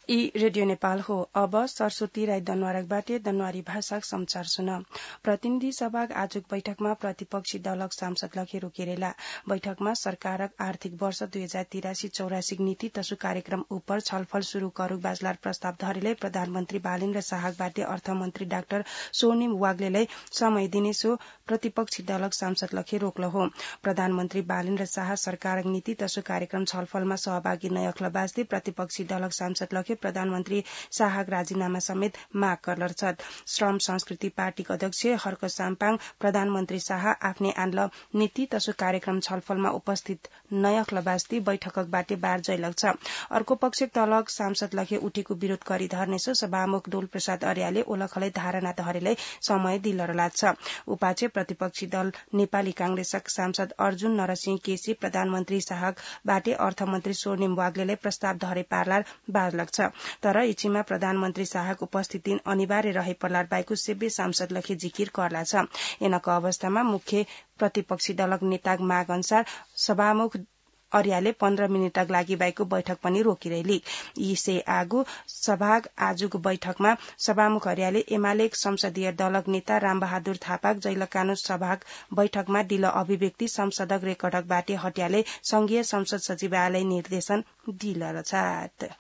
ई radio Nepal हो। अब सरस्वती राई दनवारकबाट दनवारी भाषा समाचार सुन। प्रतिनिधि सभा आजुक बैठकमा प्रतिपक्षी दलक सांसद लखे रोकेरेला। बैठकमा सरकारक आर्थिक वर्ष 2083-84 नीति तसु कार्यक्रम उपर छलफल शुरू करूक बाजलार प्रस्ताव धरेले प्रधानमन्त्री बालेन्द्र शाहबाट अर्थमन्त्री डाक्टर सोनिम वाग्लेलाई समय दिने सो प्रतिपक्षी दलक सांसद लखे रोक्ल हो। प्रधानमन्त्री बालेन्द्र शाह सरकारक नीति तसु कार्यक्रम छलफलमा सहभागी नै अख्ल बाजले प्रतिपक्षी दलक सांसद लखे प्रधानमन्त्री शाहक राजीनामा समेत माग करलर छत्। श्रम संस्कृति पार्टीका अध्यक्ष हर्क साम्पाङ प्रधानमन्त्री शाह आफ्नै आन्ल नीति तसु कार्यक्रम छलफलमा उपस्थित नयख्ल बास्ती बैठकबाट बार जैलक छ। अर्को पक्ष तलक सांसद लखे उठेको विरोध गरी धर्नेसो सभामुख डोल प्रसाद अर्याले ओलखलै धारणा धरेलाई समय दिलर लाग्छ। उपाचे प्रतिपक्षी दल नेपाली कांग्रेसक सांसद अर्जुन नरसिंह केसी प्रधानमन्त्री शाहबाट अर्थमन्त्री सोनिम वाग्लेलाई प्रस्ताव धरे पार्लार बाजलक छ। तर इच्छीमा प्रधानमन्त्री शाहको उपस्थिति अनिवार्य रहे पर्लार बाइको सेब्बे सांसद लखे जिकिर करला छ। एनको अवस्थामा मुख्य प्रतिपक्षी दलक नेताक माग अनुसार सभामुख अर्याले 15 मिनटक लागि बाइको बैठक पनि रोकिरहली। यीसे आगु सभाग आजुक बैठकमा सभामुख अर्याले एमाले संसदीय दलक नेता रामबहादुर थापाक जैलकानु सभाग बैठकमा दिल अभिव्यक्ति संसदक रेकर्डकबाट हट्याले संघीय संसद सचिवालय निर्देशन दिलर छात।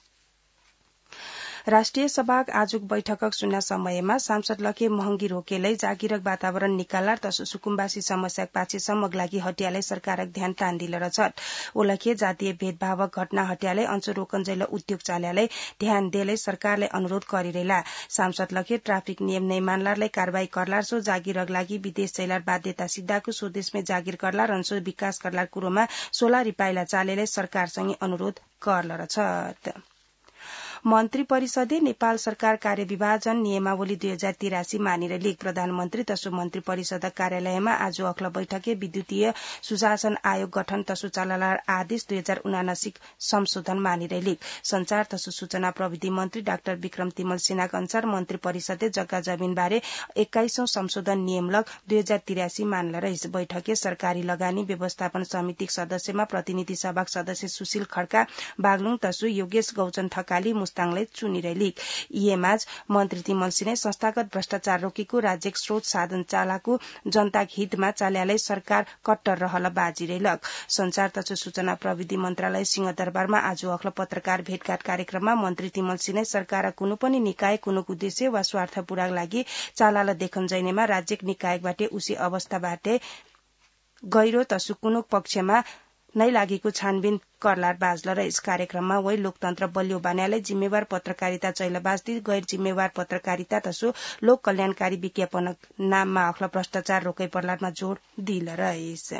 राष्ट्रिय सभाग आजुक बैठकक सुन्ना समयमा सांसद लखे महंगी रोकेलै जागिरक वातावरण निकालार तसु सुकुम्बासी समस्याक पाछे सम्मक लागि हटियालै सरकारक ध्यान तान दिलर छत्। ओलखे जातीय भेदभावक घटना हटियालै अंशु रोकन जैल उद्योग चाल्यालै ध्यान देलै सरकारले अनुरोध गरिरहेला। सांसद लखे ट्राफिक नियम नै मानलारलाई कारबाही करलार सो जागिरक लागि विदेश जैलार बाध्यता सिद्धाको स्वदेशमै जागिर करलार अंशु विकास करलार कुरोमा 16 रिपाइला चालेलै सरकारसँगै अनुरोध करलर छत्। मन्त्री परिषदे नेपाल सरकार कार्यविभाजन नियमावली 2083 मानिरहली। प्रधानमन्त्री तसु मन्त्री परिषद कार्यालयमा आज अख्ल बैठके विद्युतीय सुशासन आयोग गठन तसु चलालार आदेश 2079 संशोधन मानिरहली। संचार तसु सूचना प्रविधि मन्त्री डाक्टर विक्रम तिमल सिन्हाका अनुसार मन्त्री परिषदले जग्गा जमिन बारे 21औं संशोधन नियमलक 2083 मानल रहिस। बैठके सरकारी लगानी व्यवस्थापन समितिक सदस्यमा प्रतिनिधि सभाक सदस्य सुशील खड्का बागलुङ तसु योगेश गौचन ठकाली मुस्ताङलाई चुनिरहली। यीमाझ मन्त्री तिमल सिन्हा संस्थागत भ्रष्टाचार रोकेको राज्य स्रोत साधन चालाको जनताक हितमा चाल्यालै सरकार कट्टर रहल बाजिरहेलक। संचार तथा सूचना प्रविधि मन्त्रालय सिंहदरबारमा आज अख्ल पत्रकार भेटघाट कार्यक्रममा मन्त्री तिमल सिन्हा सरकार कुनै पनि निकाय कुनै उद्देश्य वा स्वार्थ पूराक लागि चालाल देखन जैनेमा राज्य निकायबाट उसी अवस्थाबाट गैरो तसु कुनै पक्षमा नै लागेको छानबिन करलार बाजल र यस कार्यक्रममा वही लोकतन्त्र बलियो बनाएलाई जिम्मेवार पत्रकारिता चैलबाजदी गैर जिम्मेवार पत्रकारिता तसु लोक कल्याणकारी विज्ञापन नाममा अख्ल भ्रष्टाचार रोकै पर्लारमा जोड़ दिल रहेछ।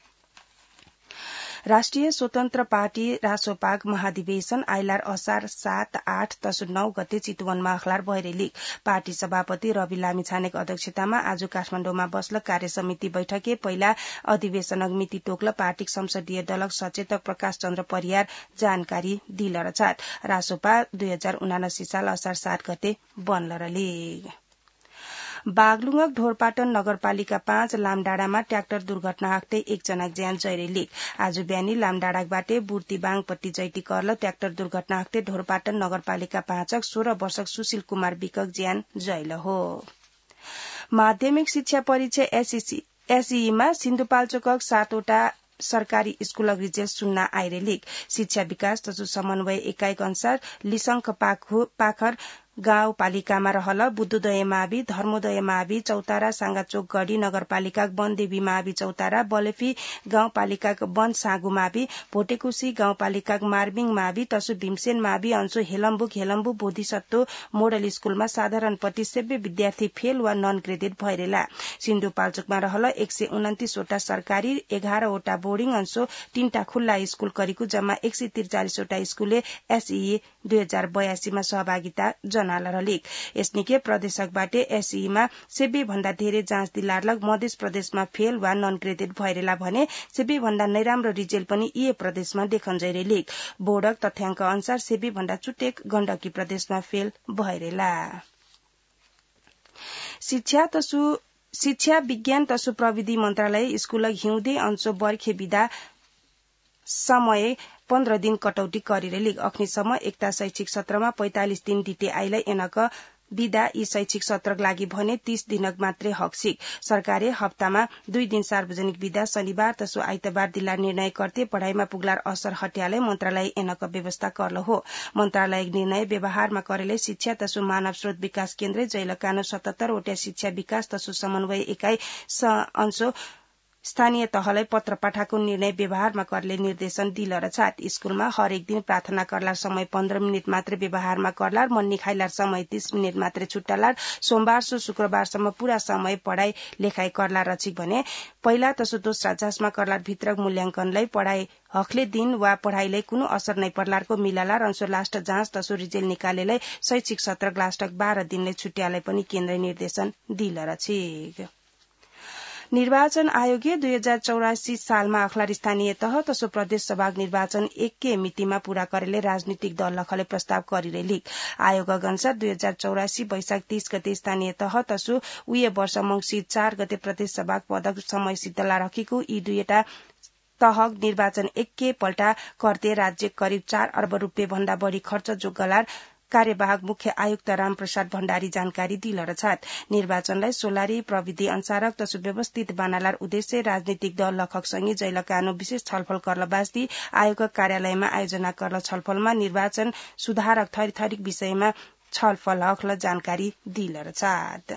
राष्ट्रिय स्वतन्त्र पार्टी रासोपाग महाधिवेशन आइलार असार 7, 8 तसु 9 गते चितवनमा अखलार भइरेली। पार्टी सभापति रवि लामिछानेको अध्यक्षतामा आज काठमाडौँमा बस्ल कार्य समिति बैठके पहिला अधिवेशनक मिति तोक्ल पार्टी संसदीय दलक सचेतक प्रकाश चन्द्र परियार जानकारी दिलर छाट। रासोपा 2079 साल असार 7 गते बनलरली। बागलुङक ढोरपाटन नगरपालिका 5 लामडाँडामा ट्र्याक्टर दुर्घटना हाक्दै एकजनाक ज्यान जैरेली। आज बिहानी लामडाँडाबाट बुर्तिबाङपट्टि जैटी करल ट्र्याक्टर दुर्घटना हाक्दै ढोरपाटन नगरपालिका 5 16 वर्षक सुशील कुमार विकक ज्यान जैल हो। माध्यमिक शिक्षा परीक्षा एसईमा सिन्धुपाल्चोकक 7 वटा सरकारी स्कूलक रिजल्ट सुन्न आइरेली। शिक्षा विकास तसु समन्वय एकाइक अनुसार लिसंक पाखर गाउँपालिकामा रहल बुद्धोदय मावि धर्मोदय मावि चौतारा सांगाचोक गढी नगरपालिका वनदेवी मावि चौतारा बलेफी गाउँपालिका वन सागु मावि भोटेकुसी गाउँपालिका मार्बिङ मावि तसु भीमसेन मावि अंशु हेलम्बु बोधिसत्व मोडल स्कूलमा साधारणपट्टि सेब्बे विद्यार्थी फेल वा नन ग्रेडेड भइरेला। सिन्धुपाल्चोकमा रहल 129 वटा सरकारी 11 वटा बोर्डिङ अंशु 3टा खुल्ला स्कूल करिको जम्मा 143 वटा स्कूलले एसई 2082 मा सहभागिता जनालरलिक। यसनिके प्रदेशकबाट एसईमा सेब्बे भन्दा धेरै जाँच दिलारलक मध्य प्रदेशमा फेल वा नन ग्रेडेड भइरेला भने सेब्बे भन्दा नैराम्रो रिजल्ट पनि यी प्रदेशमा देखन जैरेलिक। बोर्डक तथ्याङ्क अनुसार सेब्बे भन्दा चुटेक गण्डकी प्रदेशमा फेल भइरेला। शिक्षा विज्ञान तसु प्रविधि मन्त्रालय स्कूलक हिउँदे अंशो बर्खे विदा समय 15 दिन कटौती गरिरहेलिक अग्निसम्म एकता शैक्षिक सत्रमा 45 दिन DTI-लाई एनक विदा यी शैक्षिक सत्रक लागि भने 30 दिनक मात्रै हकसिक सरकारले हप्तामा 2 दिन सार्वजनिक विदा शनिबार तसो आइतबार दिला निर्णय करते पढ़ाईमा पुगलार असर हट्याले मन्त्रालय एनक व्यवस्था करल हो मन्त्रालय निर्णय व्यवहारमा करेले शिक्षा तसो मानव स्रोत विकास केन्द्र जैलकानो 77 वटा शिक्षा विकास तसो समन्वय एकाइ अंशो स्थानीय तहलाई पत्र पाठाको निर्णय व्यवहारमा करले निर्देशन दिल र छाट स्कूलमा हरेक दिन प्रार्थना करलार समय 15 मिनट मात्र व्यवहारमा करलार मन्नी खाइलार समय 30 मिनट मात्र छुट्टालार सोमबार सो शुक्रबारसम्म पूरा समय पढ़ाई लेखाई करलार रछिक भने पहिला तसो दोस्रा जसमा करलार भित्रक मूल्यांकनलाई पढ़ाई हकले दिन वा पढ़ाईलाई कुनै असर नै पर्लारको मिलालार अंशो लास्ट जाँच तसो रिजल्ट निकालेलाई शैक्षिक सत्र लास्टक 12 दिनले छुट्यालाई पनि केन्द्र निर्देशन दिल र छिक निर्वाचन आयोगले 2084 सालमा अखलार स्थानीय तह तसो प्रदेश सभा निर्वाचन एकै मितिमा पूरा गरेले राजनीतिक दल लखले प्रस्ताव गरिरहेलिक आयोग अनुसार 2084 वैशाख 30 गते स्थानीय तह तसो उये वर्ष मंसिर 4 गते प्रदेश सभा पदक समय सिद्धला रखेको यी दुईटा तह निर्वाचन एकै पल्टा करते राज्य करिब 4 अर्ब रुपियाँ भन्दा बढी खर्च जोगलार कार्यवाहक मुख्य आयुक्त रामप्रसाद भण्डारी जानकारी दिल र छाट निर्वाचनलाई सोलारी प्रविधि अनुसारक तसो व्यवस्थित बनालार उद्देश्य राजनीतिक दल लखकसँगै जैलकानो विशेष छलफल करल बास्ती आयोग कार्यालयमा आयोजना करल छलफलमा निर्वाचन सुधारक थरीथरीक विषयमा छलफल हकल जानकारी दिल र छाट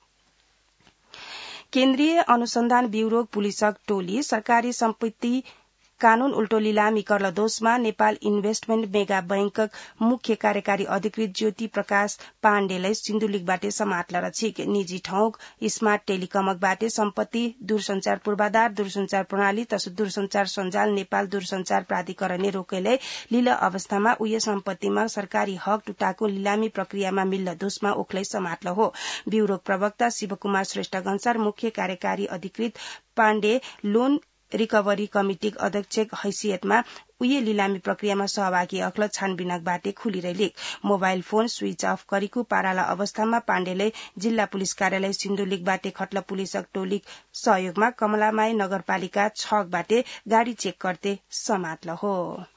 केन्द्रीय अनुसन्धान ब्यूरो पुलिसक टोली सरकारी सम्पत्ति कानून उल्टो लिलामी करल दोषमा नेपाल इन्भेस्टमेन्ट मेगा बैंकक मुख्य कार्यकारी अधिकृत ज्योति प्रकाश पाण्डेलाई सिन्धुलीकबाट समात्ल र छिक निजी ठाउँ स्मार्ट टेलिकमकबाट सम्पत्ति दूरसञ्चार पूर्वाधार दूरसञ्चार प्रणाली तसो दूरसञ्चार सञ्जाल नेपाल दूरसञ्चार प्राधिकरणले रोकेले लील अवस्थामा उयो सम्पत्तिमा सरकारी हक टुटाको लिलामी प्रक्रियामा मिल्ल दोषमा ओखलै समात्ल हो ब्यूरो प्रवक्ता शिवकुमार श्रेष्ठ अनुसार मुख्य कार्यकारी अधिकृत पाण्डे लोन रिकभरी कमिटिक अध्यक्ष हैसियतमा उये लिलामी प्रक्रियामा सहभागी अखल छानबिनकबाट खुलिरहेलिक मोबाइल फोन स्विच अफ गरेको पाराला अवस्थामा पाण्डेले जिल्ला पुलिस कार्यालय सिन्धुलीकबाट खट्ल पुलिसक टोलिक सहयोगमा कमलामाई नगरपालिका 6बाट गाडी चेक गर्दै समात्ल हो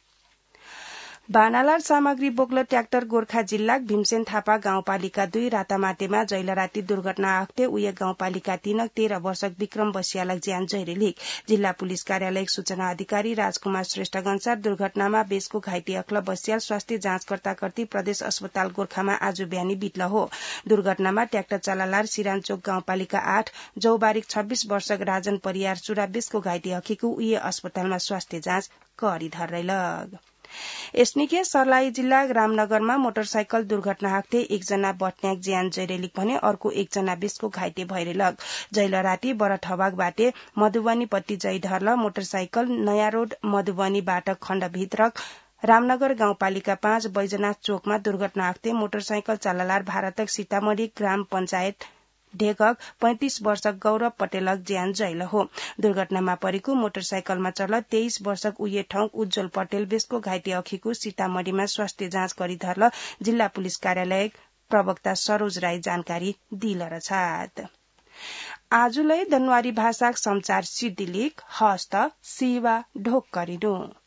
बानालार सामग्री बोक्ल ट्र्याक्टर गोर्खा जिल्ला भीमसेन थापा गाउँपालिका 2 रातामाटेमा जैल राती दुर्घटना आक्टे उये गाउँपालिका 3 13 वर्षक विक्रम बसियालक ज्यान जैरेलिक जिल्ला पुलिस कार्यालय सूचना अधिकारी राजकुमार श्रेष्ठ अनुसार दुर्घटनामा बेसको घाइते अखल बसियाल स्वास्थ्य जाँचकर्ता कर्ती प्रदेश अस्पताल गोर्खामा आज बिहानी बित्ल हो दुर्घटनामा ट्र्याक्टर चलालार सिरानचोक गाउँपालिका 8 जौबारिक 26 वर्षक राजन परियार चुरा बेसको घाइते अखेको उये अस्पतालमा स्वास्थ्य जाँच गरी धर्दैलग एसनिके सर्लाही जिल्ला रामनगरमा मोटरसाइकल दुर्घटना हाक्थे एकजना बट्न्याक ज्यान जैरेलिक भने अर्को एकजना बेसको घाइते भइरेलग जैलराती बरठबागबाट मधुबनीपट्टि जैढर्ल मोटरसाइकल नयाँ रोड मधुबनीबाट खण्डभित्रक रामनगर गाउँपालिका 5 बैजनाथ चोकमा दुर्घटना हाक्थे मोटरसाइकल चलालार भारतक सीतामढ़ी ग्राम पञ्चायत ढेकक 35 वर्षक गौरव पटेलक ज्यान जैल हो दुर्घटनामा परेको मोटरसाइकलमा चढल 23 वर्षक उये ठाउँ उज्जवल पटेल बेसको घाइते अखेको सीतामढ़ीमा स्वास्थ्य जाँच गरी धर्ल जिल्ला पुलिस कार्यालय प्रवक्ता सरोज राई जानकारी दिल र छात आजुलै दनवारी भाषाक समाचार सिद्धिलिक हस्त सेवा ढोक गरिनु